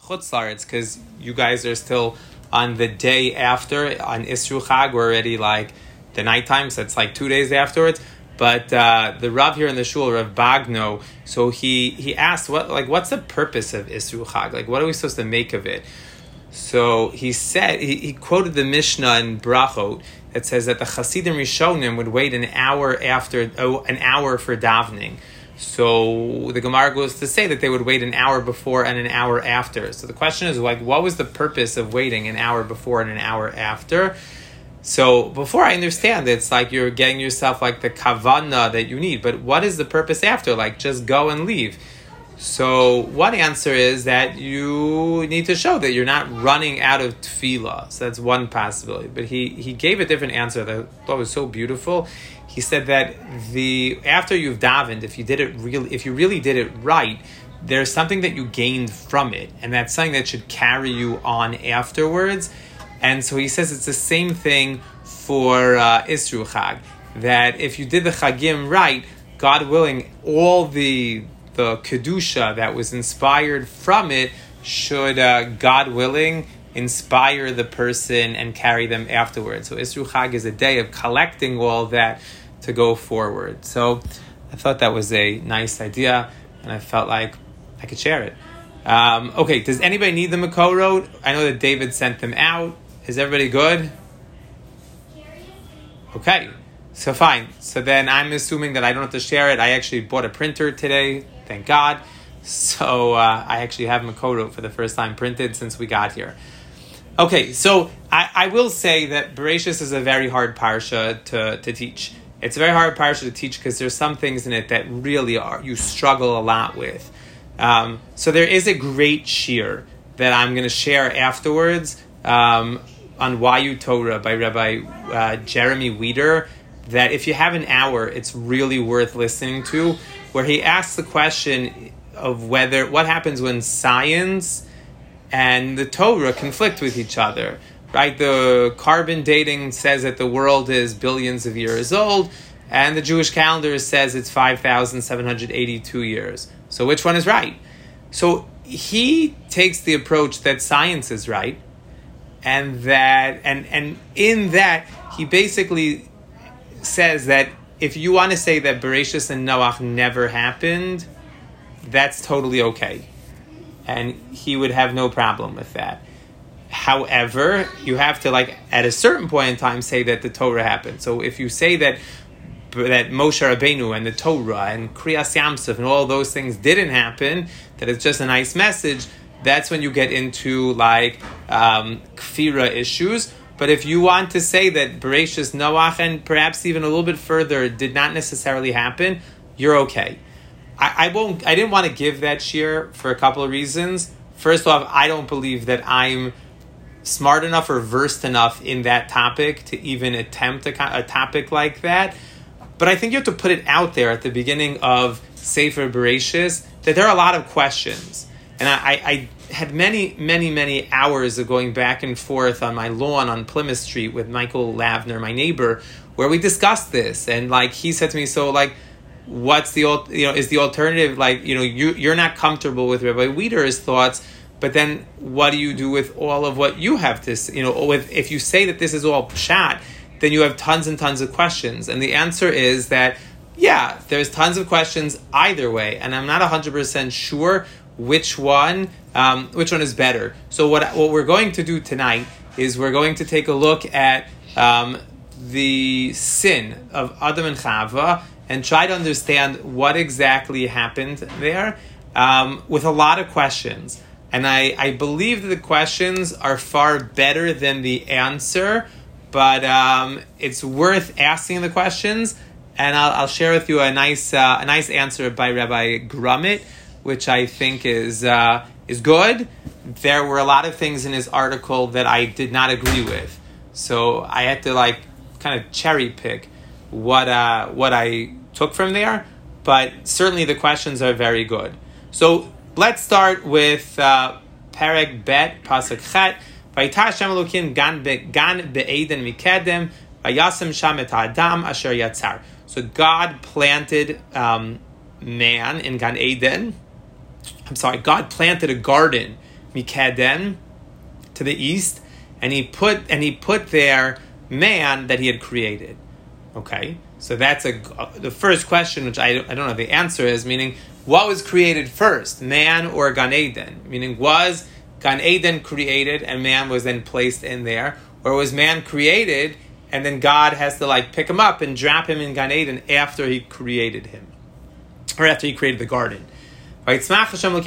Chutz La'aretz, because you guys are still on the day after, on Isru Chag, we're already like the nighttime, so it's like 2 days afterwards. But the Rav here in the shul, Rav Bagno, so he asked, what's the purpose of Isru Chag? Like, what are we supposed to make of it? So he said, he quoted the Mishnah in Brachot that says that the Chasidim Rishonim would wait an hour for davening. So the Gemara goes to say that they would wait an hour before and an hour after. So the question is, like, what was the purpose of waiting an hour before and an hour after? So before, I understand it's like you're getting yourself like the kavanah that you need, but what is the purpose after? Like, just go and leave. So one answer is that you need to show that you're not running out of tefillah. So that's one possibility. But he gave a different answer that I thought was so beautiful. He said that after you've davened, if you really did it right, there's something that you gained from it, and that's something that should carry you on afterwards. And so he says it's the same thing for Isru Chag, that if you did the Chagim right, God willing, all the Kedusha that was inspired from it should, God willing, inspire the person and carry them afterwards. So Isru Chag is a day of collecting all that to go forward. So I thought that was a nice idea, and I felt like I could share it. Okay, does anybody need the Makorot? I know that David sent them out. Is everybody good? Okay, so fine. So then I'm assuming that I don't have to share it. I actually bought a printer today, thank God. So I actually have Makorot for the first time printed since we got here. Okay, so I will say that Bereshis is a very hard parsha to teach. It's a very hard parsha to teach because there's some things in it that really you struggle a lot with. So there is a great shir that I'm going to share afterwards on Wayu Torah by Rabbi Jeremy Weider, that if you have an hour, it's really worth listening to, where he asks the question of what happens when science and the Torah conflict with each other. Right, the carbon dating says that the world is billions of years old, and the Jewish calendar says it's 5,782 years. So which one is right? So he takes the approach that science is right, and in that he basically says that if you want to say that Bereshis and Noach never happened, that's totally okay, and he would have no problem with that. However, you have to, at a certain point in time, say that the Torah happened. So if you say that Moshe Rabbeinu and the Torah and Kriyas Yamsuf and all those things didn't happen, that it's just a nice message, that's when you get into kfira issues. But if you want to say that Bereshis, Noach, and perhaps even a little bit further did not necessarily happen, you're okay. I didn't want to give that shir for a couple of reasons. First off, I don't believe that I'm smart enough or versed enough in that topic to even attempt a topic like that. But I think you have to put it out there at the beginning of Sefer Bereshis that there are a lot of questions. And I had many hours of going back and forth on my lawn on Plymouth Street with Michael Lavner, my neighbor, where we discussed this. And he said to me, so what's the is the alternative, you're not comfortable with Rabbi Weider's thoughts, but then what do you do with all of what you have to say? If you say that this is all pshat, then you have tons and tons of questions. And the answer is that, yeah, there's tons of questions either way. And I'm not 100% sure which one is better. So what we're going to do tonight is we're going to take a look at the sin of Adam and Chava and try to understand what exactly happened there with a lot of questions. And I believe that the questions are far better than the answer, but it's worth asking the questions. And I'll share with you a nice answer by Rabbi Grummet, which I think is good. There were a lot of things in his article that I did not agree with, so I had to kind of cherry pick what I took from there. But certainly the questions are very good. So let's start with Perek Bet, Pasuk Chet. Vayitah Hashem Elokim gan be'eden mikedem, vayasem sham et ha'adam asher yatzar. So God planted man in Gan Eden. God planted a garden, Mikeden, to the east, and he put there man that he had created. Okay, so that's the first question, which I don't know the answer is, meaning what was created first, man or Gan Eden? Meaning, was Gan Eden created and man was then placed in there, or was man created and then God has to pick him up and drop him in Gan Eden after he created him, or after he created the garden? And so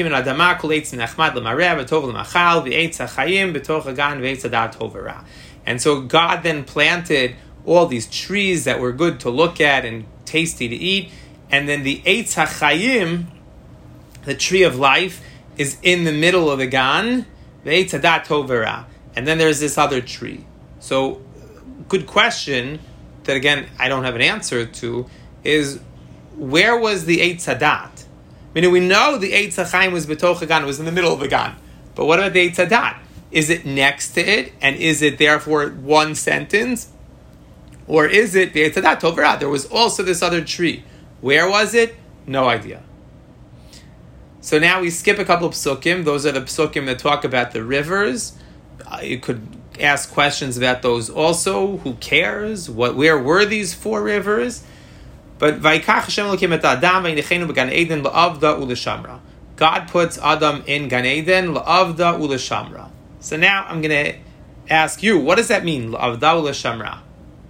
God then planted all these trees that were good to look at and tasty to eat, and then the Eitz HaChayim, the tree of life, is in the middle of the Gan, Ve'etz Hadat Tov V'Ra. And then there's this other tree. So, good question that again I don't have an answer to is, where was the Eitz Hadat? Meaning, we know the Eitz HaChayim was B'toch Gan, it was in the middle of the Gan. But what about the Eitz Hadat? Is it next to it, and is it therefore one sentence? Or is it the Eitz Hadat Tov V'Ra? There was also this other tree. Where was it? No idea. So now we skip a couple of psukim. Those are the psukim that talk about the rivers. You could ask questions about those also. Who cares? Where were these 4 rivers? But Vayikach Hashem Elokim et Adam v'yinichenu b'Gan Eden la'avda u'l'shamra. God puts Adam in Gan Eden la'avda u'l'shamra. So now I'm going to ask you, what does that mean, la'avda u'l'shamra?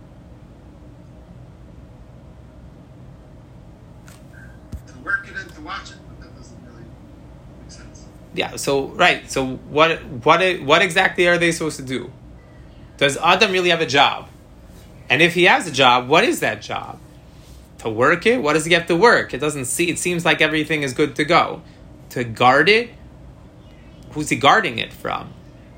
Yeah, so right. So what exactly are they supposed to do? Does Adam really have a job? And if he has a job, what is that job? To work it? What does he have to work? It seems like everything is good to go. To guard it? Who's he guarding it from?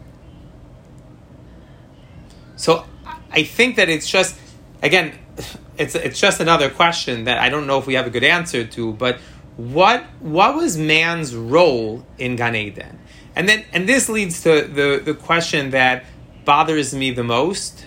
So I think that it's just, again, it's just another question that I don't know if we have a good answer to, but what was man's role in Gan Eden? And this leads to the question that bothers me the most,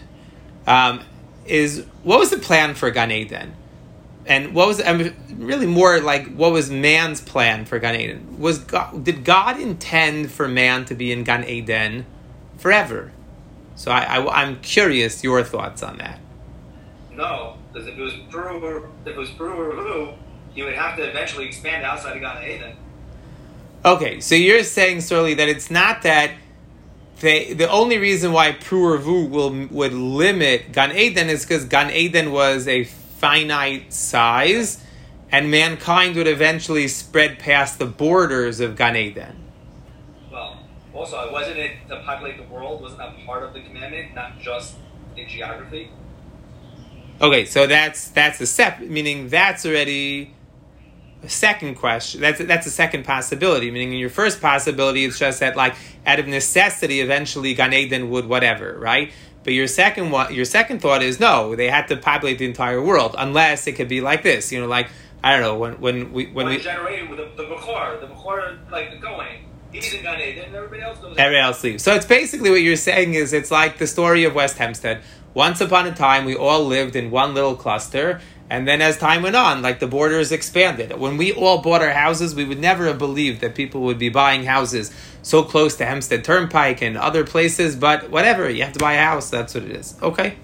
is what was the plan for Gan Eden? And what was really more like, what was man's plan for Gan Eden? Did God intend for man to be in Gan Eden forever? So I'm curious your thoughts on that. No, because if it was Peru or Vu, he would have to eventually expand outside of Gan Eden. Okay, so you're saying, Surly, that it's not that the only reason why Peru or Vu would limit Gan Eden is because Gan Eden was a finite size, and mankind would eventually spread past the borders of Gan Eden. Well, also, wasn't it to populate the world? Wasn't that part of the commandment, not just in geography? Okay, so that's a separate, meaning that's already a second question. That's a second possibility. Meaning, in your first possibility, it's just that, out of necessity, eventually Gan Eden would whatever, right? But your second thought is no, they had to populate the entire world, unless it could be like this. I don't know when we generated with the Bechor, the Kohen, he's in Gan Eden, and everybody else goes. Everybody else leaves. So it's basically what you're saying is it's like the story of West Hempstead. Once upon a time, we all lived in one little cluster, and then as time went on, the borders expanded. When we all bought our houses, we would never have believed that people would be buying houses so close to Hempstead Turnpike and other places, but whatever, you have to buy a house, that's what it is. Okay.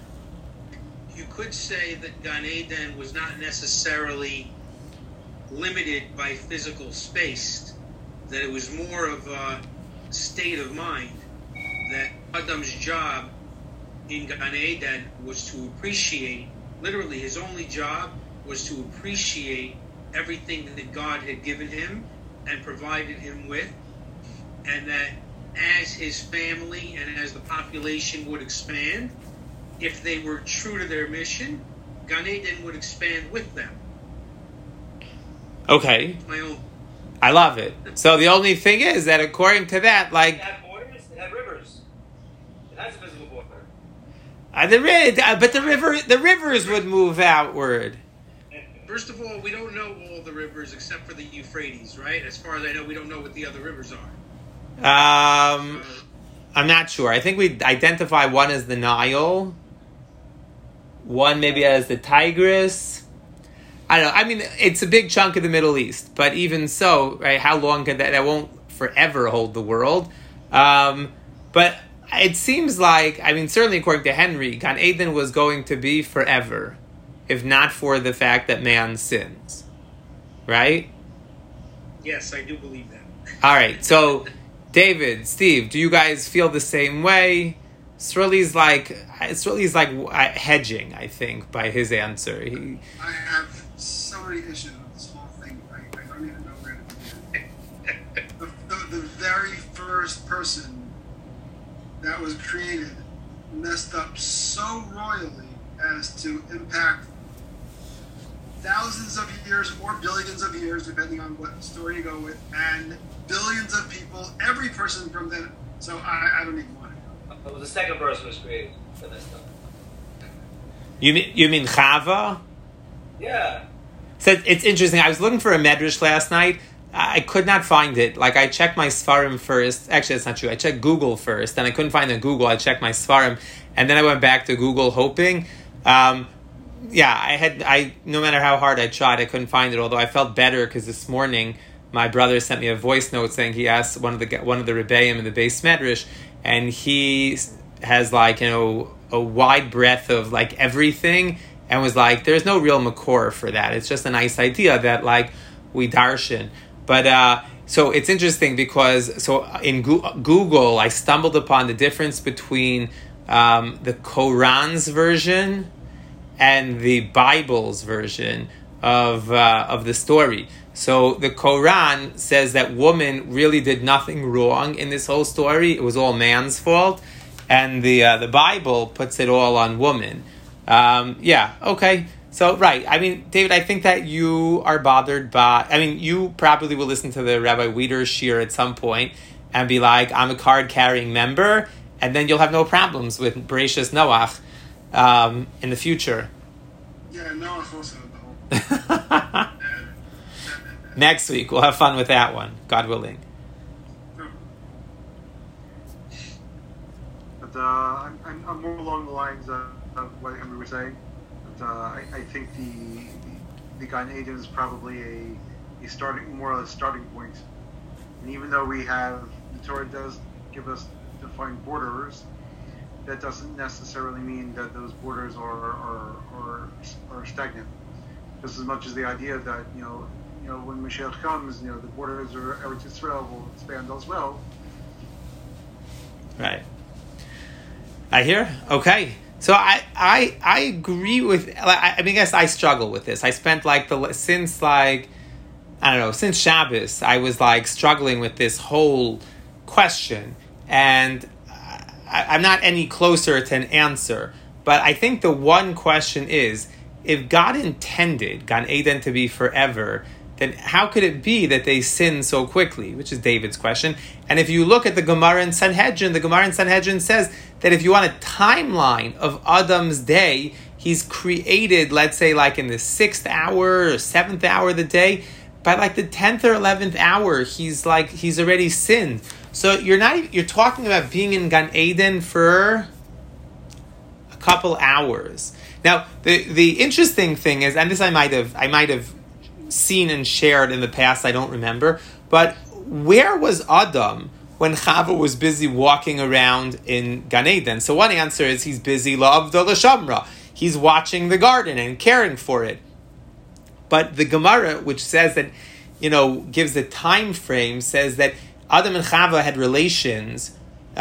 You could say that Gan Eden was not necessarily limited by physical space, that it was more of a state of mind, that Adam's job in Gan Eden was to appreciate, literally his only job was to appreciate everything that God had given him and provided him with, and that as his family and as the population would expand, if they were true to their mission, Gan Eden would expand with them. Okay. I love it. So the only thing is that according to that, It had borders, it had rivers. It has a physical border. But the rivers would move outward. First of all, we don't know all the rivers except for the Euphrates, right? As far as I know, we don't know what the other rivers are. I'm not sure. I think we identify one as the Nile, one maybe as the Tigris. I don't know. I mean, it's a big chunk of the Middle East, but even so, right? How long could that won't forever hold the world. But it seems like, I mean, certainly according to Henry, Gan Eden was going to be forever, if not for the fact that man sins. Right? Yes, I do believe that. All right, so David, Steve, do you guys feel the same way? Srili's like hedging, I think, by his answer. I have so many issues with this whole thing. I don't even know where to begin. The very first person that was created messed up so royally as to impact thousands of years or billions of years, depending on what story you go with, and billions of people, every person from then. So I don't even want to know. It was the second person was created for this stuff. You mean Chava? Yeah. So it's interesting. I was looking for a medrash last night. I could not find it. Like, I checked my Sfarim first. Actually, that's not true. I checked Google first, and I couldn't find it on Google. I checked my Sfarim, and then I went back to Google hoping. No matter how hard I tried, I couldn't find it. Although I felt better because this morning my brother sent me a voice note saying he asked one of the Rebbeim in the base medrash, and he has a wide breadth of everything, and was like, there's no real makor for that. It's just a nice idea that we darshan. But so it's interesting because in Google I stumbled upon the difference between the Quran's version and the Bible's version of the story. So the Quran says that woman really did nothing wrong in this whole story. It was all man's fault. And the Bible puts it all on woman. Okay. So, right. I mean, David, I think that you are bothered by... I mean, you probably will listen to the Rabbi Weider shir at some point and be like, I'm a card-carrying member, and then you'll have no problems with Bereshis Noach in the future. Yeah, Noach also. Next week, we'll have fun with that one, God willing. But I'm more along the lines of what Henry was saying. But I think the Gan Eden is probably a starting point. And even though the Torah does give us defined borders, that doesn't necessarily mean that those borders are stagnant. Just as much as the idea that when Mashiach comes, the borders of Eretz Yisrael will expand as well. Right. I hear. Okay. So I agree with. I guess I struggle with this. I spent since Shabbos, I was struggling with this whole question, and I'm not any closer to an answer. But I think the one question is, if God intended Gan Eden to be forever, then how could it be that they sin so quickly? Which is David's question. And if you look at the Gemara in Sanhedrin, the Gemara in Sanhedrin says that if you want a timeline of Adam's day, he's created, let's say, in the 6th hour or 7th hour of the day. By the 10th or 11th hour, he's already sinned. So you're talking about being in Gan Eden for a couple hours. Now, the interesting thing is, and this I might have seen and shared in the past, I don't remember, but where was Adam when Chava was busy walking around in Gan Eden? So one answer is he's busy la'avda l'shamra. He's watching the garden and caring for it. But the Gemara, which says that, gives the time frame, says that Adam and Chava had relations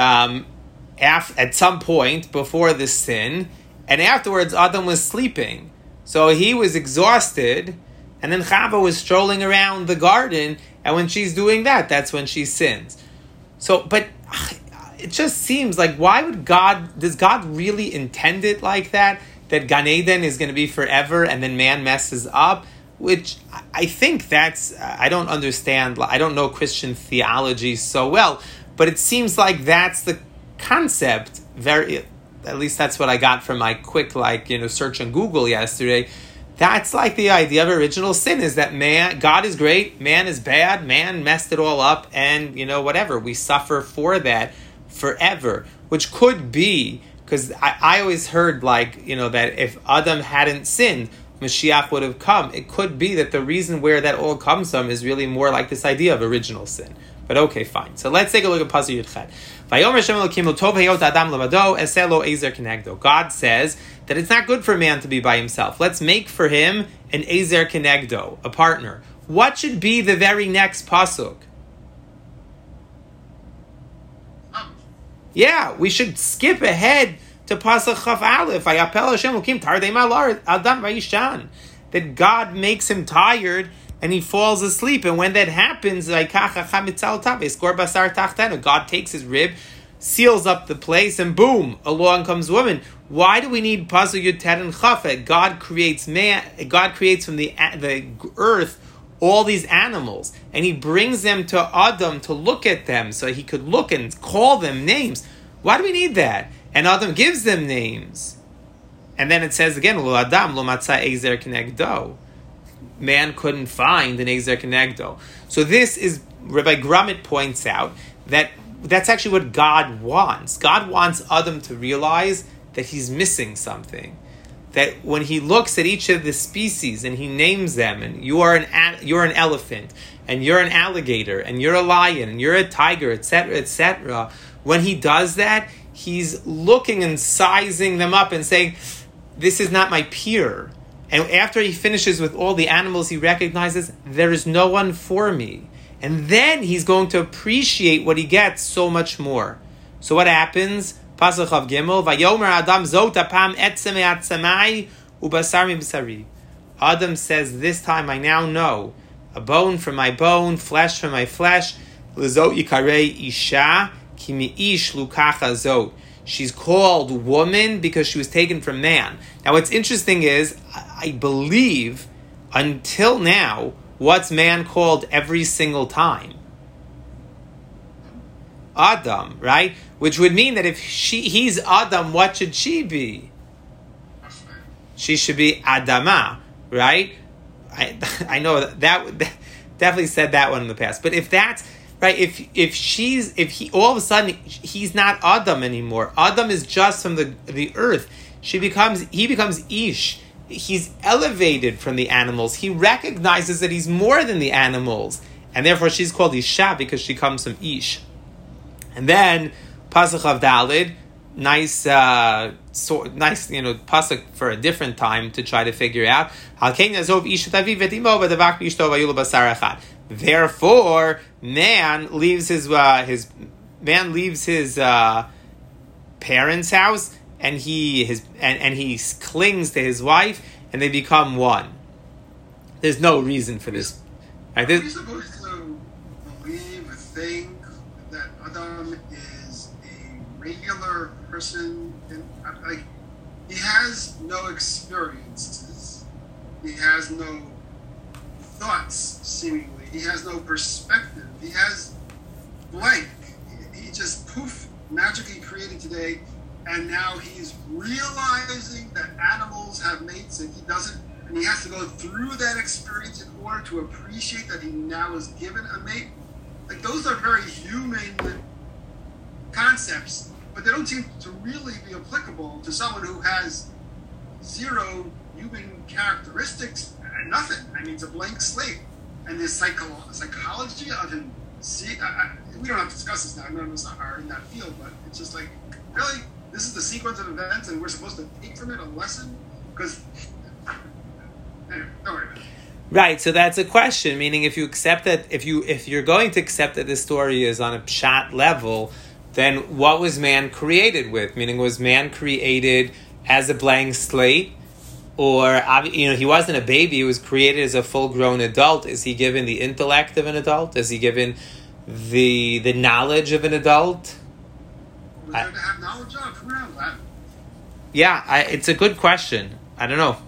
at some point before the sin, and afterwards Adam was sleeping. So he was exhausted, and then Chava was strolling around the garden, and when she's doing that, that's when she sins. So, but it just seems why would does God really intend it like that? That Gan Eden is going to be forever, and then man messes up? Which I think I don't understand, I don't know Christian theology so well, but it seems like that's the concept, at least that's what I got from my quick, search on Google yesterday. That's the idea of original sin, is that God is great, man is bad, man messed it all up, and, whatever, we suffer for that forever, which could be, because I always heard, that if Adam hadn't sinned, Mashiach would have come. It could be that the reason where that all comes from is really more this idea of original sin. But okay, fine. So let's take a look at Pasuk Yud Chet. Vayomer Hashem Elokeinu tov heyot adam levado eseh lo ezer kenegdo. God says that it's not good for man to be by himself. Let's make for him an ezer kenegdo, a partner. What should be the very next pasuk? Yeah, we should skip ahead to pasuk Chaf Aleph. Vayapel Hashem Elokim tardei malar adam vayishan. That God makes him tired and he falls asleep. And when that happens, God takes his rib, seals up the place, and boom, along comes woman. Why do we need Pasuk Yud Tet and Chafet? God creates man. God creates from the earth all these animals, and he brings them to Adam to look at them, so he could look and call them names. Why do we need that? And Adam gives them names. And then it says again, Lo Adam lo matza ezer kenegdo. Man couldn't find an ezer kenegdo. So this is, Rabbi Grummet points out, that that's actually what God wants. God wants Adam to realize that he's missing something. That when he looks at each of the species and he names them, and you're an elephant, and you're an alligator, and you're a lion, and you're a tiger, etc., etc., when he does that, he's looking and sizing them up and saying, this is not my peer. And after he finishes with all the animals he recognizes, there is no one for me. And then he's going to appreciate what he gets so much more. So what happens? Pasuk of Gimel, Vayomer Adam zot apam etzem etzemai ubasar mibsari. Adam says, this time I now know, a bone from my bone, flesh from my flesh, lezot yikarei isha, ki mi'ish lukacha zot. She's called woman because she was taken from man. Now what's interesting is, I believe, until now, what's man called every single time? Adam, right? Which would mean that if he's Adam, what should she be? She should be Adama, right? I know that definitely said that one in the past. But if that's right, if he all of a sudden he's not Adam anymore. Adam is just from the earth. He becomes Ish. He's elevated from the animals. He recognizes that he's more than the animals, and therefore she's called Isha because she comes from Ish. And then Pasuk of Dalid, nice, pasuk for a different time to try to figure out. Therefore, man leaves his parents' house, and he clings to his wife, and they become one. There's no reason for this. Are we supposed to believe or think that Adam is a regular person? Like, he has no experiences. He has no thoughts, seemingly. He has no perspective. He has blank. He just poof, magically created today, and now he's realizing that animals have mates and he doesn't, and he has to go through that experience in order to appreciate that he now is given a mate. Like, those are very human concepts, but they don't seem to really be applicable to someone who has zero human characteristics and nothing. I mean, it's a blank slate. And this psychology of him, we don't have to discuss this now, none of us are in that field, but it's just like, really? This is the sequence of events and we're supposed to take from it a lesson? Because, anyway, don't worry about it. Right, so that's a question, meaning if you accept that, if you're going to accept that this story is on a pshat level, then what was man created with? Meaning, was man created as a blank slate? Or, he wasn't a baby, he was created as a full-grown adult. Is he given the intellect of an adult? Is he given the knowledge of an adult? Was there to have knowledge of? Who knows that? Yeah, it's a good question. I don't know.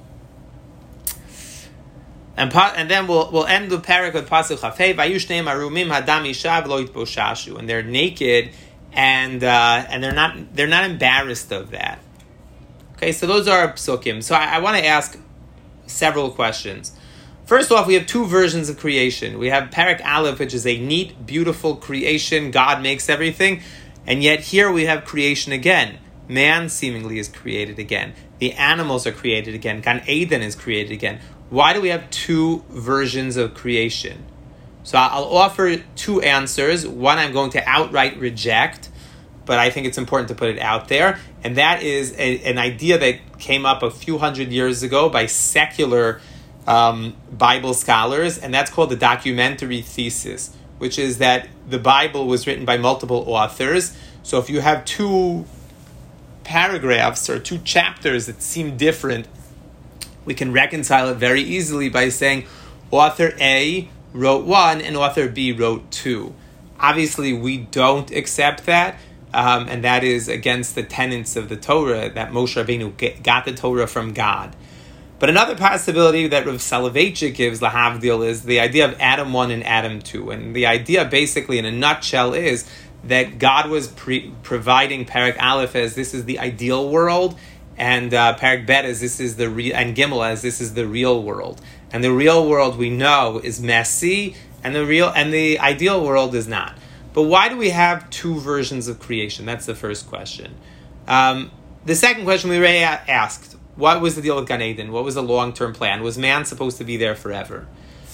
And then we'll end the parak with pasuk Chafei. Vayushneim arumim hadam isha v'lo yitboshashu, and they're naked, and they're not embarrassed of that. Okay, so those are our psukim. So I want to ask several questions. First off, we have two versions of creation. We have Parak Aleph, which is a neat, beautiful creation. God makes everything. And yet here we have creation again. Man seemingly is created again. The animals are created again. Gan Eden is created again. Why do we have two versions of creation? So I'll offer two answers. One I'm going to outright reject, but I think it's important to put it out there. And that is an idea that came up a few hundred years ago by secular Bible scholars, and that's called the documentary thesis, which is that the Bible was written by multiple authors. So if you have two paragraphs or two chapters that seem different, we can reconcile it very easily by saying author A wrote one and author B wrote two. Obviously, we don't accept that, and that is against the tenets of the Torah, that Moshe Rabbeinu got the Torah from God. But another possibility that Rav Soloveitchik gives, lahavdil, is the idea of Adam 1 and Adam 2. And the idea, basically, in a nutshell, is that God was providing Perek Aleph as this is the ideal world, and Perek Bet as this is the real, and Gimel as this is the real world. And the real world we know is messy, and the ideal world is not. But why do we have two versions of creation? That's the first question. The second question we already asked: what was the deal with Gan Eden? What was the long-term plan? Was man supposed to be there forever?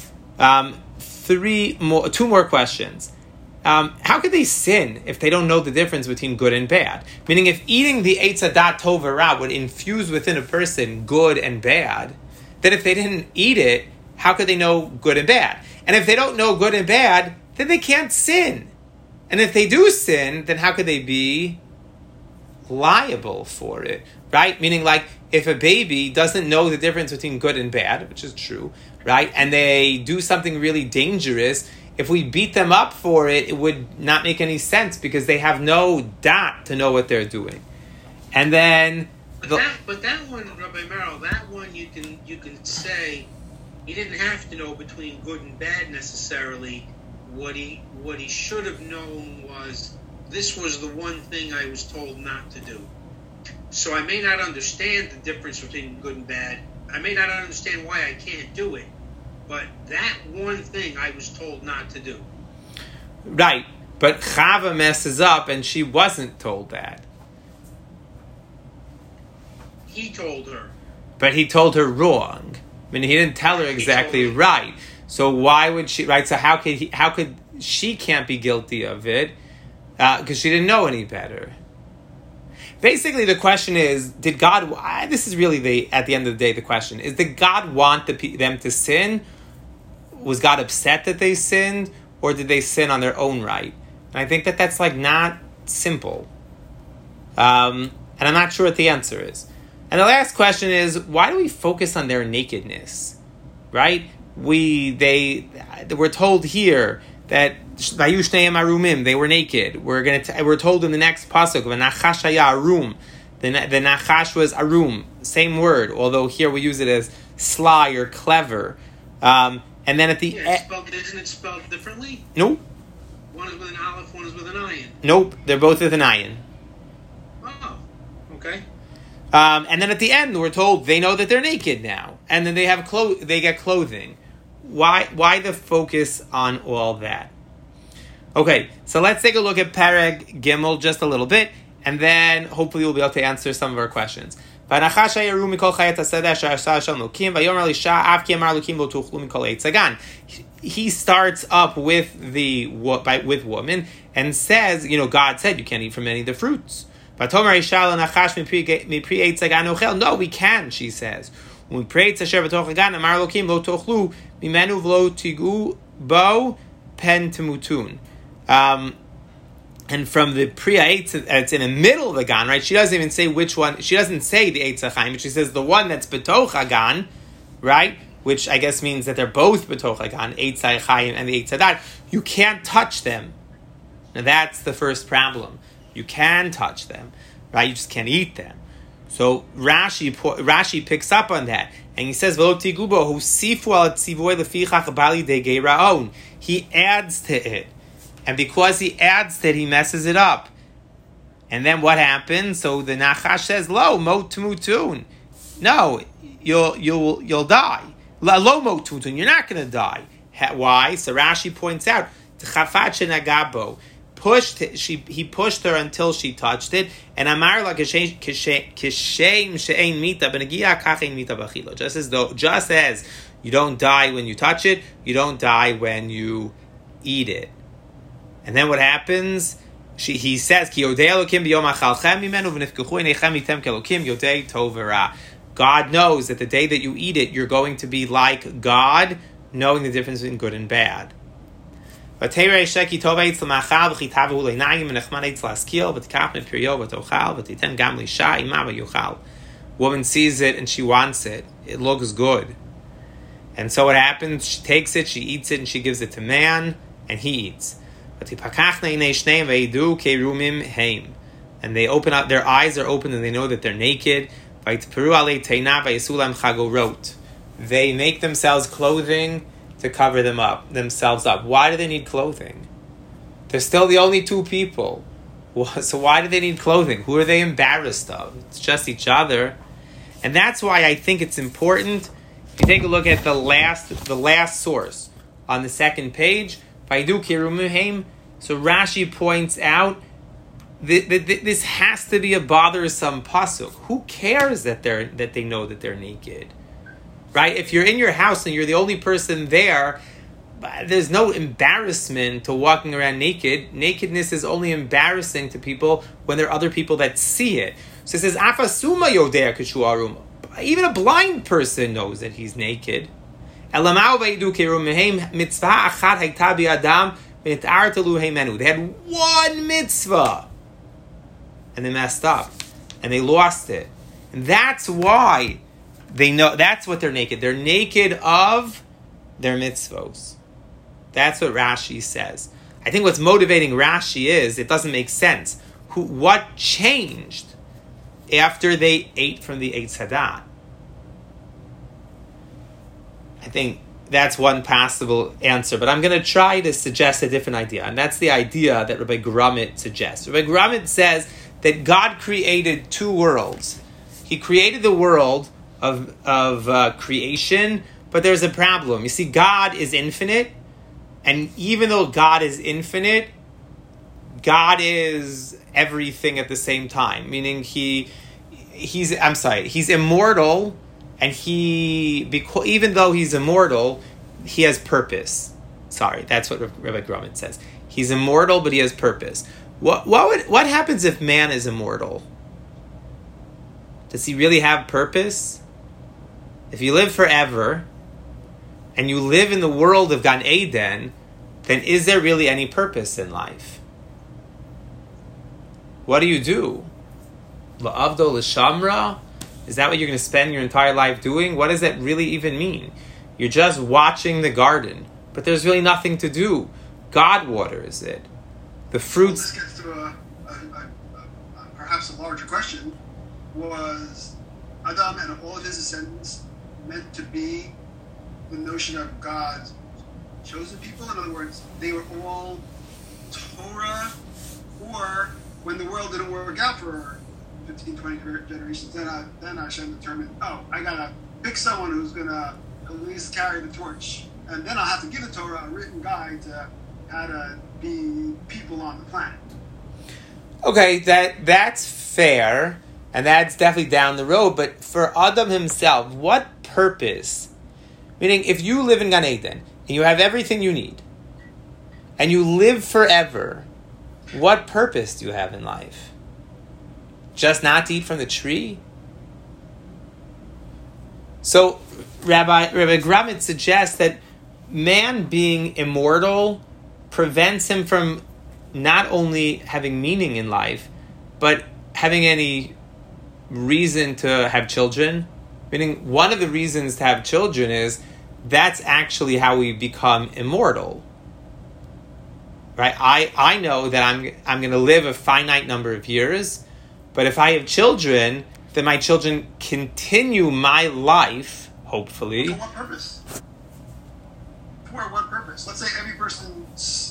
Two more questions. How could they sin if they don't know the difference between good and bad? Meaning, if eating the Eitz Hadat Tov Ra would infuse within a person good and bad, then if they didn't eat it, how could they know good and bad? And if they don't know good and bad, then they can't sin. And if they do sin, then how could they be liable for it? Right? Meaning, like, if a baby doesn't know the difference between good and bad, which is true, right? And they do something really dangerous, if we beat them up for it, it would not make any sense because they have no dot to know what they're doing. And then... But that one, Rabbi Merrill, that one you can say he didn't have to know between good and bad necessarily. What he should have known was this was the one thing I was told not to do. So I may not understand the difference between good and bad. I may not understand why I can't do it. But that one thing I was told not to do. Right. But Chava messes up and she wasn't told that. He told her. But he told her wrong. I mean, he didn't tell her exactly right. So why would she... Right, so how could she can't be guilty of it? Because she didn't know any better. Basically, the question is, did God... This is really, at the end of the day, the question. Is, did God want them to sin? Was God upset that they sinned? Or did they sin on their own right? And I think that's, not simple. And I'm not sure what the answer is. And the last question is, why do we focus on their nakedness? Right? We're told here that they were naked. We're told in the next pasuk, "V'nachash haya arum." The nachash was arum, same word, although here we use it as sly or clever. And then at the end, isn't it spelled differently? Nope. One is with an aleph, one is with an ayin. Nope, they're both with an ayin. Oh, okay. And then at the end, we're told they know that they're naked now, and then they get clothing. Why the focus on all that? Okay, so let's take a look at Perek Gimel just a little bit, and then hopefully we'll be able to answer some of our questions. He starts up with woman and says, God said you can't eat from any of the fruits. No, we can, she says. When we pray to Asher b'toch hagan, amar Elokim lo tochlu mimenu v'lo tigu bo pen temutun. And from the Priya Eitz, it's in the middle of the gan, right? She doesn't even say which one. She doesn't say the Eitz HaChaim, but she says the one that's b'toch hagan, right? Which I guess means that they're both b'toch hagan, Eitz HaChaim and the Eitz Hadat. You can't touch them. Now that's the first problem. You can touch them, right? You just can't eat them. So Rashi picks up on that, and he says, he adds to it, and because he adds to it, he messes it up. And then what happens? So the Nachash says, "Lo mot mutun." No, you'll die. Lo mot mutun. You're not going to die. Why? So Rashi points out, he pushed her until she touched it, and Amar la kishem she'ein mita benegia kachein mita b'achila. Just as You don't die when you touch it. You don't die when you eat it. And then what happens? He says, God knows that the day that you eat it, you're going to be like God, knowing the difference between good and bad. Woman sees it and she wants it. It looks good. And so what happens? She takes it, she eats it, and she gives it to man, and he eats. And they open up, their eyes are open and they know that they're naked. They make themselves clothing to cover themselves up. Why do they need clothing? They're still the only two people. So why do they need clothing? Who are they embarrassed of? It's just each other. And that's why I think it's important. If you take a look at the last source on the second page, so Rashi points out that this has to be a bothersome pasuk. Who cares that they know that they're naked? Right? If you're in your house and you're the only person there, there's no embarrassment to walking around naked. Nakedness is only embarrassing to people when there are other people that see it. So it says, Afasuma yodea kashu aruma. Even a blind person knows that he's naked. They had one mitzvah. And they messed up. And they lost it. And that's why they know, that's what they're naked. They're naked of their mitzvos. That's what Rashi says. I think what's motivating Rashi is, it doesn't make sense. What changed after they ate from the Eitz Hadat? I think that's one possible answer, but I'm going to try to suggest a different idea, and that's the idea that Rabbi Grummet suggests. Rabbi Grummet says that God created two worlds. He created the world of creation, but there's a problem. You see, God is infinite, and even though God is infinite, God is everything at the same time. Meaning he's immortal, and even though he's immortal, he has purpose. Sorry, that's what Rabbi Grummet says. He's immortal, but he has purpose. What happens if man is immortal? Does he really have purpose? If you live forever, and you live in the world of Gan Eden, then is there really any purpose in life? What do you do? La'avdo l'shamra? Is that what you're going to spend your entire life doing? What does that really even mean? You're just watching the garden, but there's really nothing to do. God waters it. The fruits... Well, this gets to perhaps a larger question. Was Adam and all of his descendants meant to be the notion of God's chosen people? In other words, they were all Torah, or when the world didn't work out for 15, 20 generations, then Hashem determined, I gotta pick someone who's gonna at least carry the torch, and then I'll have to give the Torah a written guide to how to be people on the planet. Okay, that's fair, and that's definitely down the road, but for Adam himself, what purpose? Meaning, if you live in Gan Eden, and you have everything you need, and you live forever, what purpose do you have in life? Just not to eat from the tree? So, Rabbi Grummet suggests that man being immortal prevents him from not only having meaning in life, but having any reason to have children. Meaning, one of the reasons to have children is that's actually how we become immortal. Right? I know that I'm going to live a finite number of years, but if I have children, then my children continue my life, hopefully. For what purpose? For what purpose? Let's say every person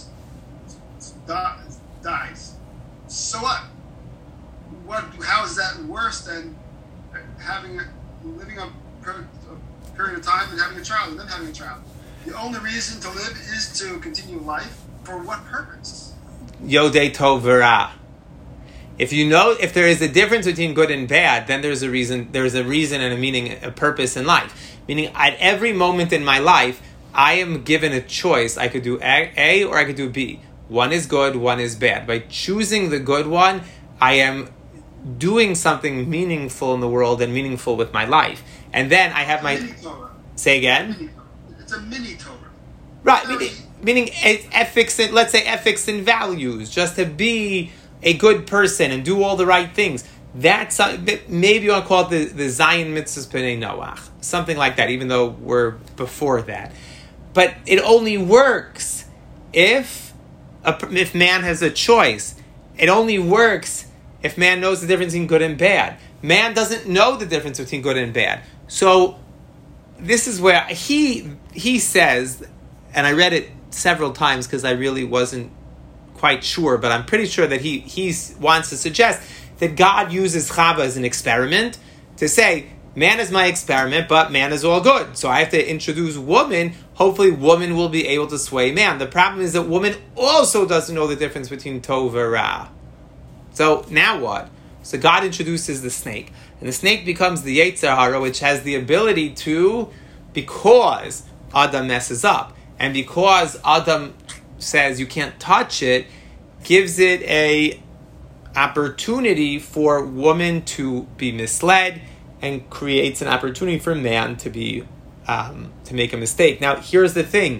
dies. So what? How is that worse than living a period of time and having a child and then having a child? The only reason to live is to continue life. For what purpose? Yodei Tov V'Ra. If you know, if there is a difference between good and bad, then there's a reason and a meaning, a purpose in life. Meaning, at every moment in my life, I am given a choice. I could do A or I could do B. One is good, one is bad. By choosing the good one, I am doing something meaningful in the world and meaningful with my life. And then I have my... Say again? It's a mini Torah. Right, meaning ethics, and let's say ethics and values, just to be a good person and do all the right things. That's maybe you want to call it the Zion Mitzvahs B'nai Noach, something like that, even though we're before that. But it only works if man has a choice. It only works if man knows the difference between good and bad. Man doesn't know the difference between good and bad. So this is where he says, and I read it several times because I really wasn't quite sure, but I'm pretty sure that he wants to suggest that God uses Chava as an experiment to say, man is my experiment, but man is all good. So I have to introduce woman. Hopefully woman will be able to sway man. The problem is that woman also doesn't know the difference between Tov and Ra. So now what? So God introduces the snake. And the snake becomes the Yetzer Hara, which has the ability to, because Adam messes up, and because Adam says you can't touch it, gives it a opportunity for woman to be misled and creates an opportunity for man to be to make a mistake. Now, here's the thing.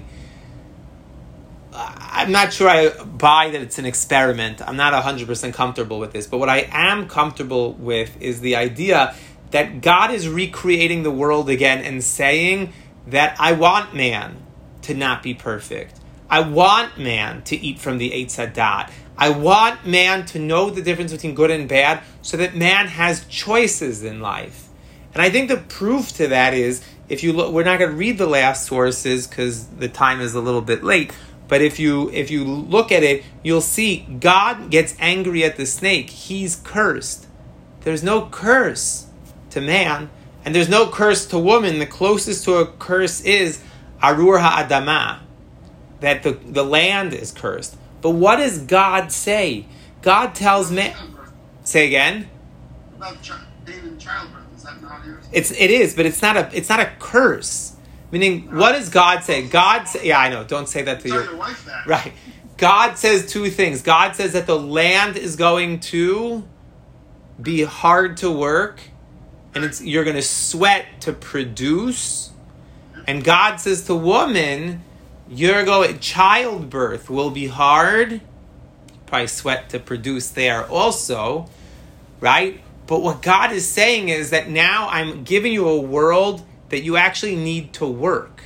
I'm not sure I buy that it's an experiment. I'm not 100% comfortable with this. But what I am comfortable with is the idea that God is recreating the world again and saying that I want man to not be perfect. I want man to eat from the Eitz Hadat. I want man to know the difference between good and bad so that man has choices in life. And I think the proof to that is, if you look, we're not going to read the last sources because the time is a little bit late, but if you look at it, you'll see God gets angry at the snake. He's cursed. There's no curse to man, and there's no curse to woman. The closest to a curse is Arur Ha'adama, that the land is cursed. But what does God say? God tells man... Say again? About pain and childbirth. Is that not here? It is, but it's not a curse. Meaning, what does God say? God say, yeah, I know. Don't say that to Tell your wife that. Right. God says two things. God says that the land is going to be hard to work, and you're going to sweat to produce. And God says to woman, childbirth will be hard. Probably sweat to produce there also, right? But what God is saying is that now I'm giving you a world that you actually need to work.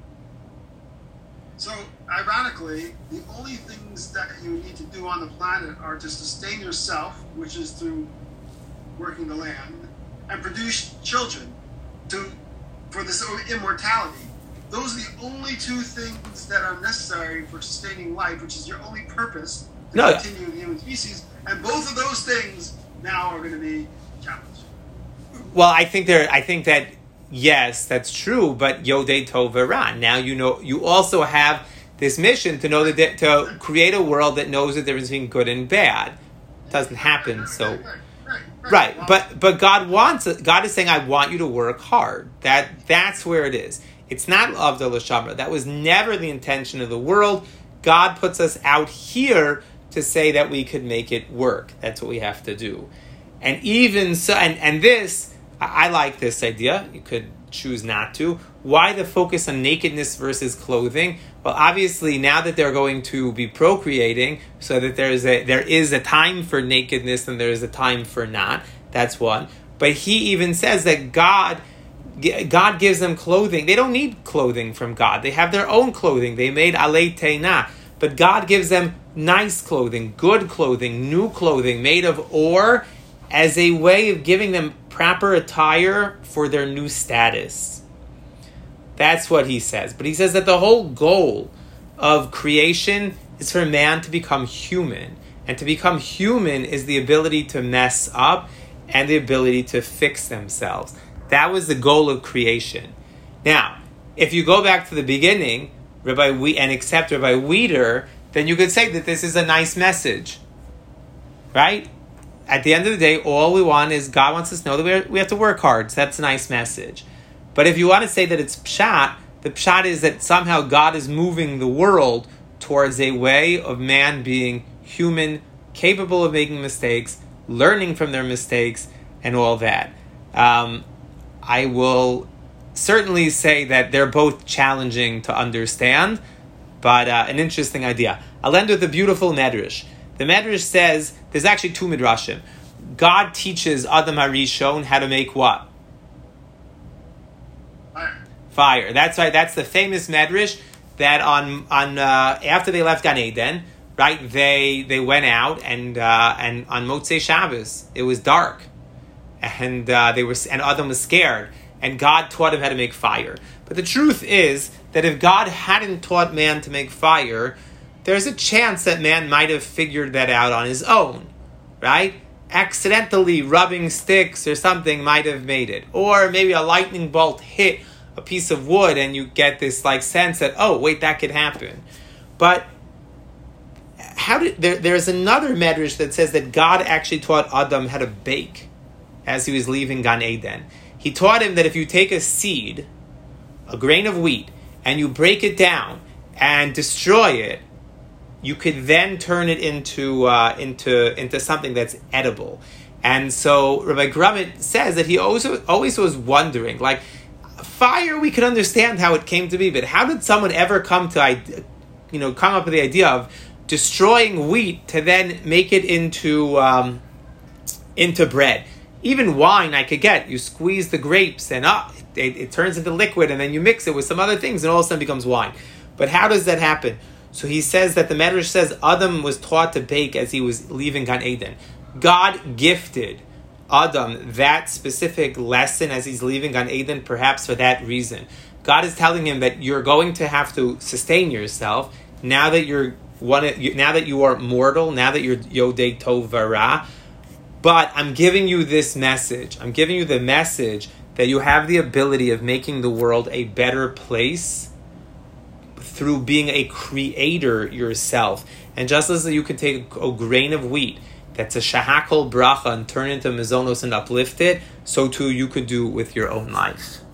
So, ironically, the only things that you need to do on the planet are to sustain yourself, which is through working the land, and produce children for this immortality. Those are the only two things that are necessary for sustaining life, which is your only purpose to continue the human species. And both of those things now are going to be challenged. Well, I think that yes, that's true. But Yodei Tov Ra. Now you also have this mission to know to create a world that knows the difference between good and bad. It doesn't happen. Right. But God wants it. God is saying, I want you to work hard. That's where it is. It's not Avda L'Shamra. That was never the intention of the world. God puts us out here to say that we could make it work. That's what we have to do. And even so, and this, I like this idea. You could choose not to. Why the focus on nakedness versus clothing? Well, obviously, now that they're going to be procreating, so that there is a time for nakedness and there is a time for not. That's one. But he even says that God gives them clothing. They don't need clothing from God. They have their own clothing. They made alei teina. But God gives them nice clothing, good clothing, new clothing made of ore as a way of giving them proper attire for their new status. That's what he says. But he says that the whole goal of creation is for man to become human. And to become human is the ability to mess up and the ability to fix themselves. That was the goal of creation. Now, if you go back to the beginning, and accept Rabbi Wieder, then you could say that this is a nice message. Right? at the end of the day, all we want is God wants us to know that we have to work hard. So that's a nice message. But if you want to say that it's pshat, the pshat is that somehow God is moving the world towards a way of man being human, capable of making mistakes, learning from their mistakes, and all that. I will certainly say that they're both challenging to understand, but an interesting idea. I'll end with a beautiful medrash. The medrash says, there's actually two midrashim. God teaches Adam HaRishon how to make what? Fire. That's right. That's the famous medrash that on after they left Gan Eden, right? They went out and on Motzei Shabbos it was dark, and Adam was scared, and God taught him how to make fire. But the truth is that if God hadn't taught man to make fire, there's a chance that man might have figured that out on his own, right? Accidentally rubbing sticks or something might have made it. Or maybe a lightning bolt hit a piece of wood and you get this sense that, oh, wait, that could happen. But there's another medrash that says that God actually taught Adam how to bake as he was leaving Gan Eden. He taught him that if you take a seed, a grain of wheat, and you break it down and destroy it, you could then turn it into something that's edible. And so Rabbi Grummet says that he always was wondering, fire, we could understand how it came to be, but how did someone ever come up with the idea of destroying wheat to then make it into bread? Even wine I could get. You squeeze the grapes and it turns into liquid, and then you mix it with some other things and all of a sudden it becomes wine. But how does that happen? So he says that the Medrash says Adam was taught to bake as he was leaving Gan Eden. God gifted Adam that specific lesson as he's leaving Gan Eden, perhaps for that reason. God is telling him that you're going to have to sustain yourself now that you are mortal, now that you're Yodei Tov Vara. But I'm giving you this message. I'm giving you the message that you have the ability of making the world a better place through being a creator yourself. And just as you can take a grain of wheat that's a shahakol bracha and turn it into mezonos and uplift it, so too you could do with your own life.